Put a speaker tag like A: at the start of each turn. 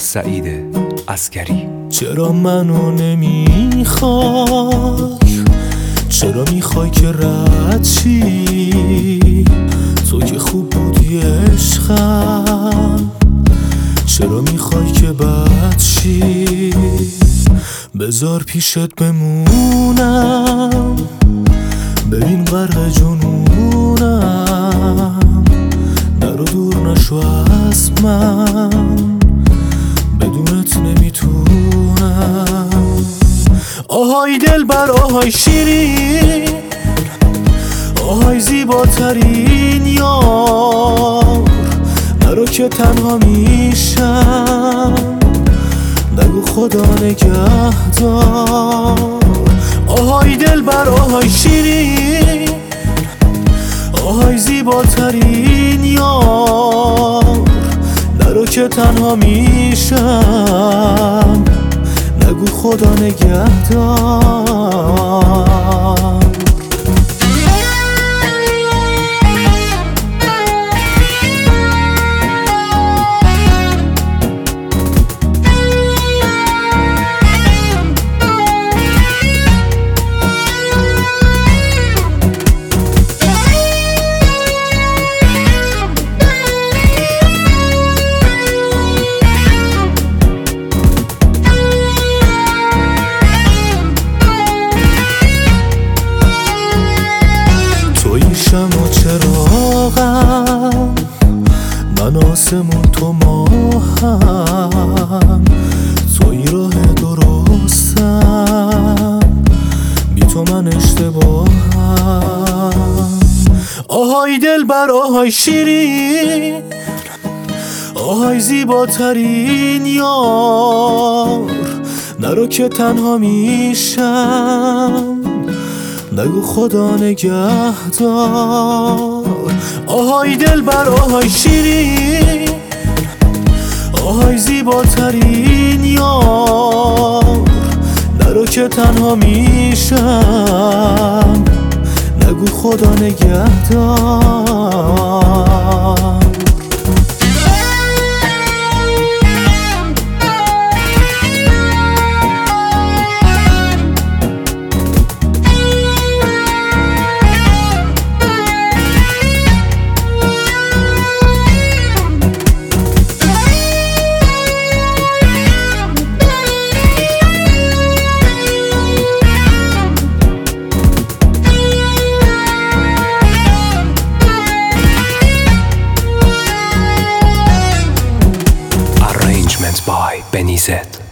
A: سعید عسگری.
B: چرا منو نمیخوای؟ چرا میخوای که رد شی؟ تو که خوب بودی عشقم، چرا میخوای که بد شی؟ بذار پیشت بمونم، ببین غرق جنونم، در و دور نشو از من، بدونت نمیتونم. آهای دلبر، آهای شیرین، آهای زیباترین یار، نرو که تنها میشم، نگو خدا نگهدار. آهای دلبر، آهای شیرین، آهای زیباترین یار، نرو که تنها میشم، نگو خدا نگهدار. شم و چراغم، من آسمون تو ماهم، توی راه درستم، بی تو من اشتباهم. آهای دلبر، آهای شیرین، آهای زیباترین یار، نرو که تنها میشم، نگو خدا نگهدار. آهای دلبر، آهای شیرین، آهای زیباترین یار، نرو که تنها میشم، نگو خدا نگهدار.
A: By Benny Z.